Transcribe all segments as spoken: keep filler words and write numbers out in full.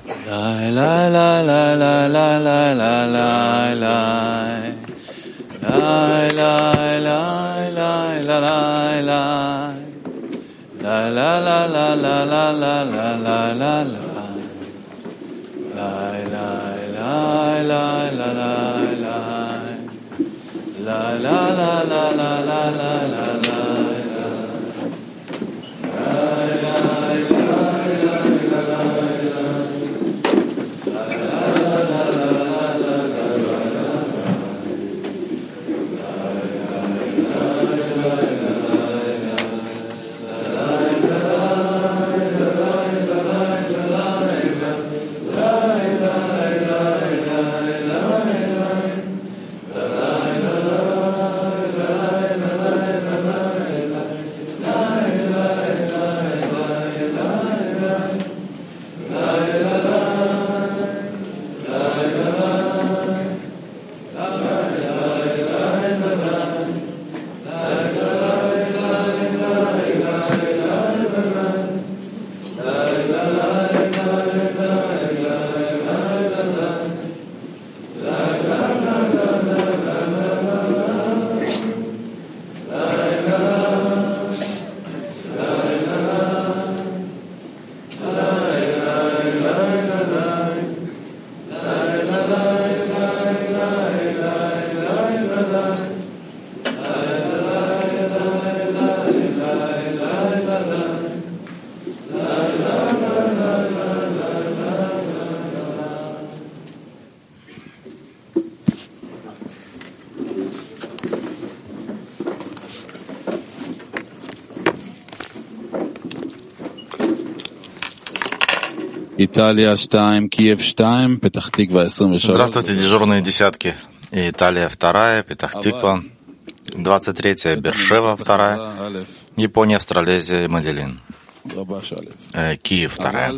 Здравствуйте, дежурные десятки. Италия вторая, Петах-Тиква, двадцать третья, Бершева вторая, Япония, Австралезия и Медельин. Э, Киев вторая.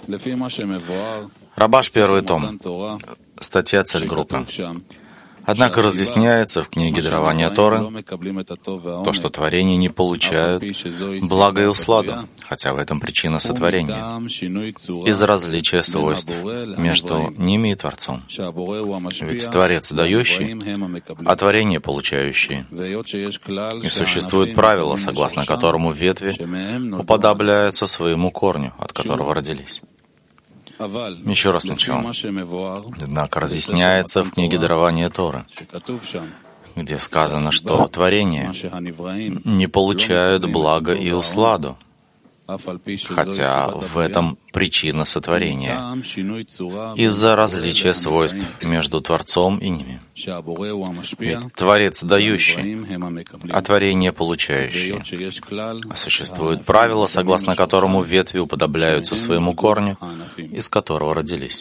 Рабаш первый том. Статья «Цель группы». Однако разъясняется в книге дарования Торы то, что творения не получают благо и усладу, хотя в этом причина сотворения, из-за различия свойств между ними и Творцом. Ведь Творец дающий, а творение получающие. И существует правило, согласно которому ветви уподобляются своему корню, от которого родились. Еще раз начало. Однако разъясняется в книге дарования Торы, где сказано, что творения не получают блага и усладу, хотя в этом причина сотворения, из-за различия свойств между Творцом и ними. Ведь Творец дающий, а творение получающее. А существует правило, согласно которому ветви уподобляются своему корню, из которого родились.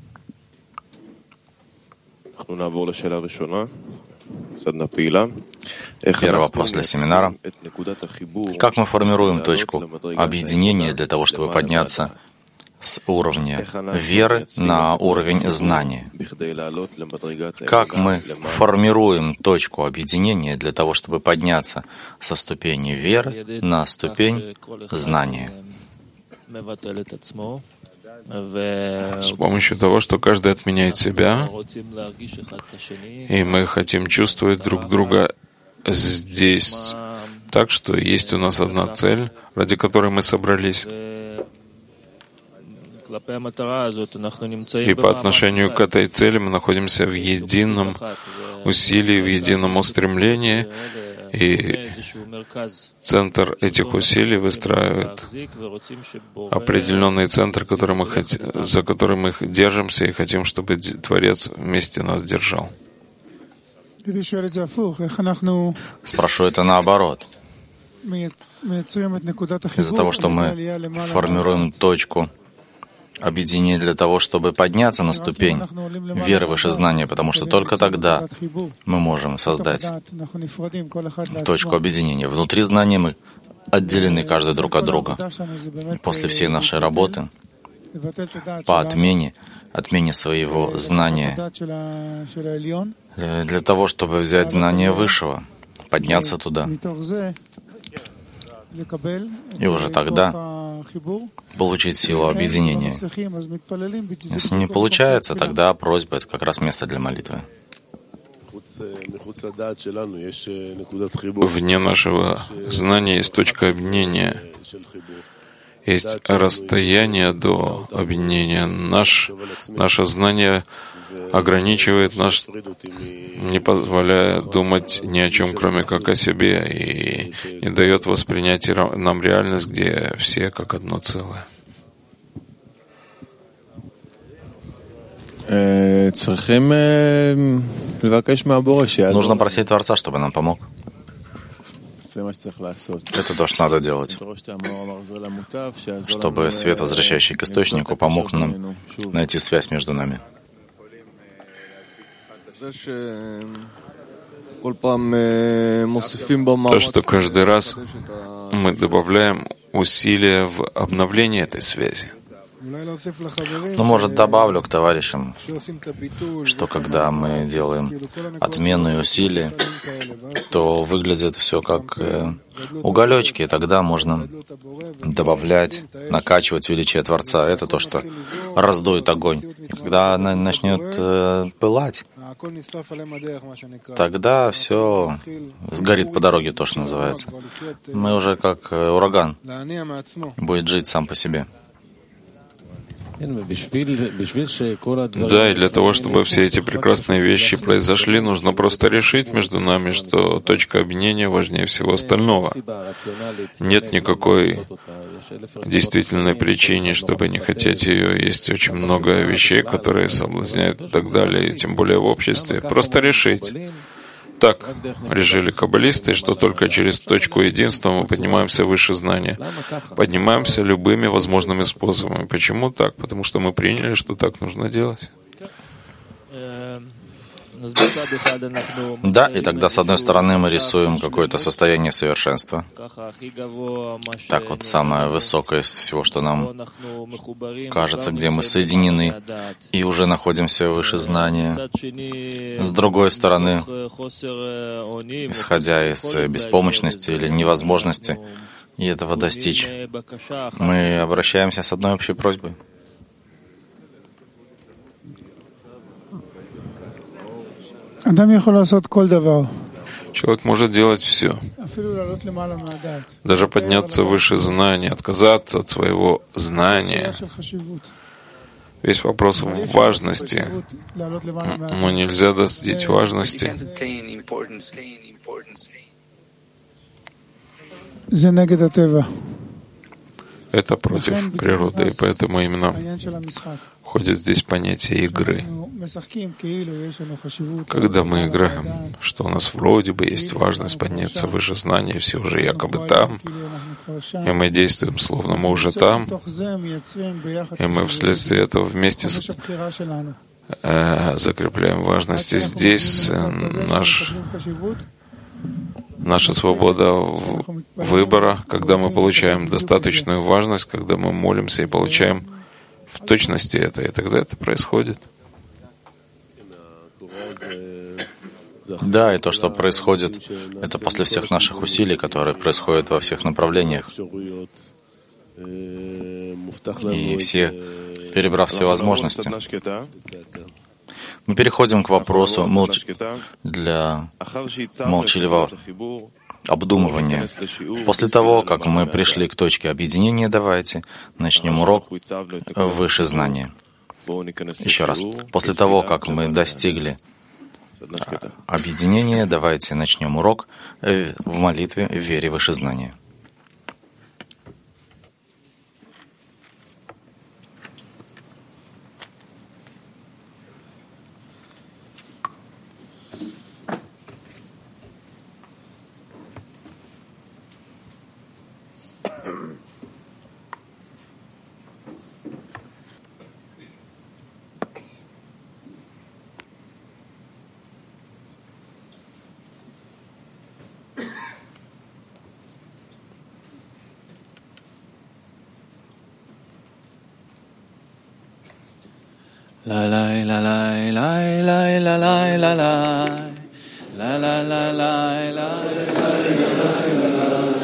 Первый вопрос для семинара. Как мы формируем точку объединения для того, чтобы подняться с уровня веры на уровень знания? Как мы формируем точку объединения для того, чтобы подняться со ступени веры на ступень знания? С помощью того, что каждый отменяет себя, и мы хотим чувствовать друг друга здесь так, что есть у нас одна цель, ради которой мы собрались. И по отношению к этой цели мы находимся в едином усилии, в едином устремлении, и центр этих усилий выстраивает определенный центр, который мы хот... за который мы держимся и хотим, чтобы Творец вместе нас держал. Спрошу это наоборот. Из-за того, что мы формируем точку объединение для того, чтобы подняться на ступень веры выше знания, потому что только тогда мы можем создать точку объединения. Внутри знания мы отделены каждый друг от друга. И после всей нашей работы по отмене, отмене своего знания, для того, чтобы взять знание высшего, подняться туда. И уже тогда получить силу объединения. Если не получается, тогда просьба — это как раз место для молитвы. Вне нашего знания есть точка объединения, есть расстояние до объединения. Наш, наше знание ограничивает нас, не позволяя думать ни о чем, кроме как о себе, и не дает воспринять нам реальность, где все как одно целое. Нужно просить Творца, чтобы нам помог. Это то, что надо делать, чтобы свет, возвращающий к источнику, помог нам найти связь между нами. То, что каждый раз мы добавляем усилия в обновление этой связи. Ну, может, добавлю к товарищам, что когда мы делаем отменные усилия, то выглядит все как э, уголечки, и тогда можно добавлять, накачивать величие Творца. Это то, что раздует огонь. И когда она начнет э, пылать, тогда все сгорит по дороге, то, что называется. Мы уже как э, ураган, будет жить сам по себе. Да, и для того, чтобы все эти прекрасные вещи произошли, нужно просто решить между нами, что точка объединения важнее всего остального. Нет никакой действительной причины, чтобы не хотеть ее. Есть очень много вещей, которые соблазняют и так далее, и тем более в обществе. Просто решить. Так решили каббалисты, что только через точку единства мы поднимаемся выше знания. Поднимаемся любыми возможными способами. Почему так? Потому что мы приняли, что так нужно делать. Да, и тогда, с одной стороны, мы рисуем какое-то состояние совершенства. Так вот, самое высокое из всего, что нам кажется, где мы соединены и уже находимся выше знания. С другой стороны, исходя из беспомощности или невозможности и этого достичь, мы обращаемся с одной общей просьбой. Человек может делать все. Даже подняться выше знания, отказаться от своего знания. Весь вопрос в важности. Но нельзя достичь важности. Это против природы, и поэтому именно входит здесь понятие игры. Когда мы играем, что у нас вроде бы есть важность подняться выше знания, все уже якобы там, и мы действуем, словно мы уже там, и мы вследствие этого вместе с, э, закрепляем важность. И здесь наш Наша свобода выбора, когда мы получаем достаточную важность, когда мы молимся и получаем в точности это, и тогда это происходит. Да, и то, что происходит, это после всех наших усилий, которые происходят во всех направлениях. И все, перебрав все возможности, мы переходим к вопросу молч... для молчаливого обдумывания. После того, как мы пришли к точке объединения, давайте начнем урок выше знания. Еще раз. После того, как мы достигли объединения, давайте начнем урок в молитве, в вере выше знания. La la la la la la la la la la la la la la la la la